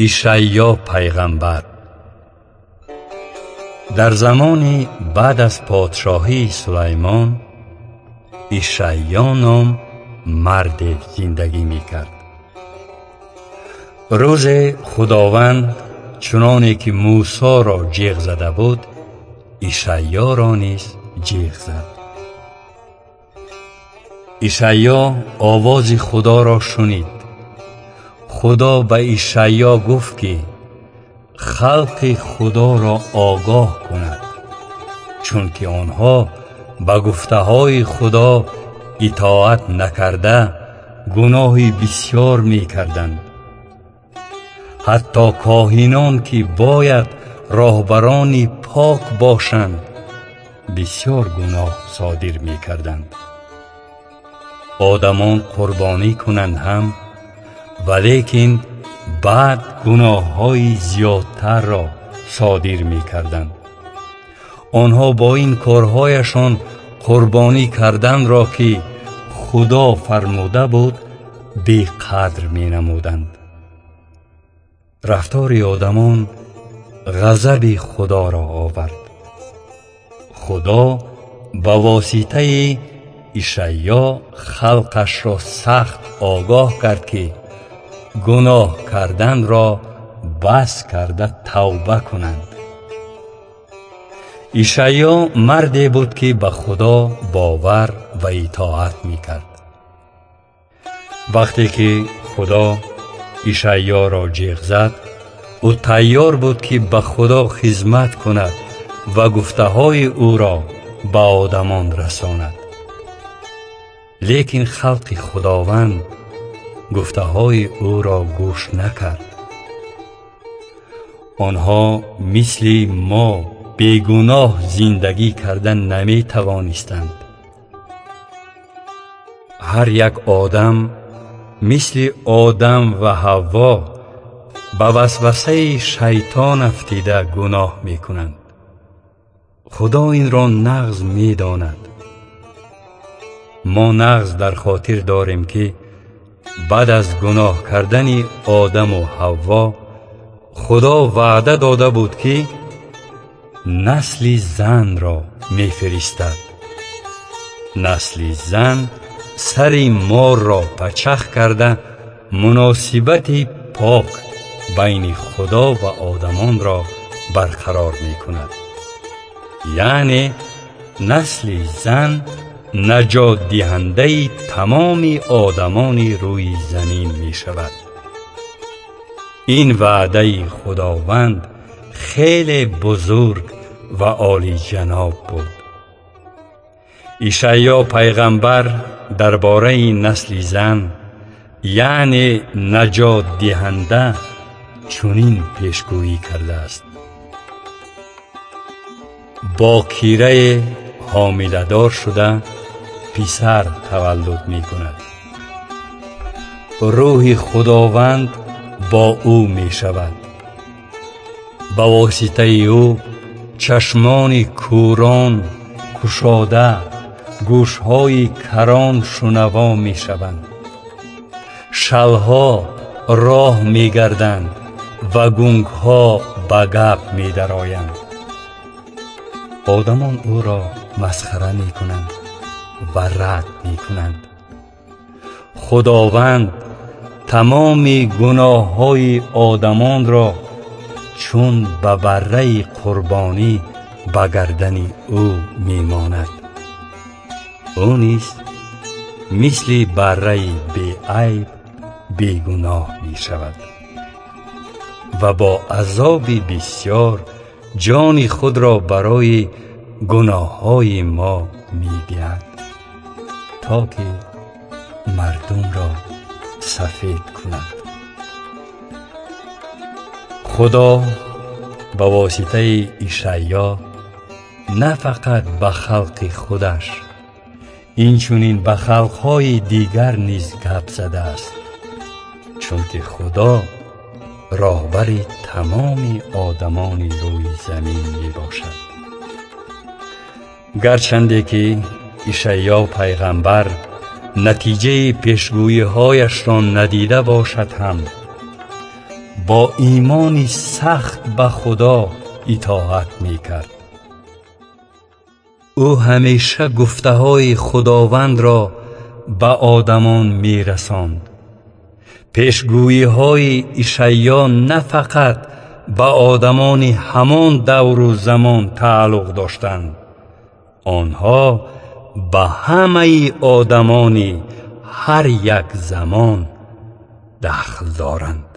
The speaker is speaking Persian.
اشعیا پیغمبر در زمان بعد از پادشاهی سلیمان، اشعیا نام مرد زندگی میکرد. روز خداوند چنانه که موسی را جیغ زده بود، اشعیا را نیز جیغ زد. اشعیا آواز خدا را شنید. خدا به اشعیا گفت که خلق خدا را آگاه کند، چون که آنها به گفته های خدا اطاعت نکرده گناهی بسیار می کردند. حتی کاهنان که باید راهبران پاک باشند بسیار گناه صادر می کردند. آدمان قربانی کنند هم، ولیکن بعد گناه های زیادتر را صادر می کردند. آنها با این کارهایشان قربانی کردن را که خدا فرموده بود بی قدر می نمودند. رفتار آدمان غضب خدا را آورد. خدا با واسطه اشعیا خلقش را سخت آگاه کرد که گناه کردن را بس کرده توبه کنند. اشعیا مردی بود که به خدا باور و اطاعت میکرد. وقتی که خدا اشعیا را جیغ زد، او تیار بود که به خدا خدمت کند و گفته های او را به آدمان رساند. لیکن خلق خداوند گفته های او را گوش نکرد. آنها مثل ما بیگناه زندگی کردن نمی توانستند. هر یک آدم مثل آدم و حوا به وسوسه شیطان افتیده گناه می کنند. خدا این را نغز می داند. ما نغز در خاطر داریم که بعد از گناه کردن آدم و حوا، خدا وعده داده بود که نسل زن را می فرستد. نسل زن سر مار را پچخ کرده مناسبت پاک بین خدا و آدمان را برقرار می کند. یعنی نسل زن نجات دهنده تمام آدمان روی زمین می شود. این وعده خداوند خیلی بزرگ و عالی جناب بود. اشعیا پیغمبر درباره نسل زن یعنی نجات دهنده چنین پیشگویی کرده است: باکیره حامله دار شده پسر تولد می کند. روح خداوند با او می شود. با واسطه او چشمان کوران گشاده، گوشهای کران شنوا می شوند. شلها راه می گردند و گونگها به گپ می درآیند. آدمان او را مسخره می کنند و رد می کنند. خداوند تمام گناه های آدمان را چون به بره قربانی به گردن او می ماند. او نیز مثل بره بی عیب بی گناه می شود و با عذاب بسیار جان خود را برای گناه های ما می دهد تا که مردم را سفید کند. خدا با واسطه اشعیا نه فقط به خلق خودش، اینچنین به خلقهای دیگر نیز گپ زده است، چون که خدا راهبر تمام آدمان روی زمین می باشد. گرچنده که اشعیا پیغمبر نتیجه پیشگویی هایش را ندیده باشد هم با ایمانی سخت به خدا اطاعت می کرد. او همیشه گفته های خداوند را به آدمان می رساند. پیشگویی های اشعیا نه فقط به آدمان همان دور و زمان تعلق داشتند، آنها به همه آدمان هر یک زمان دخل دارند.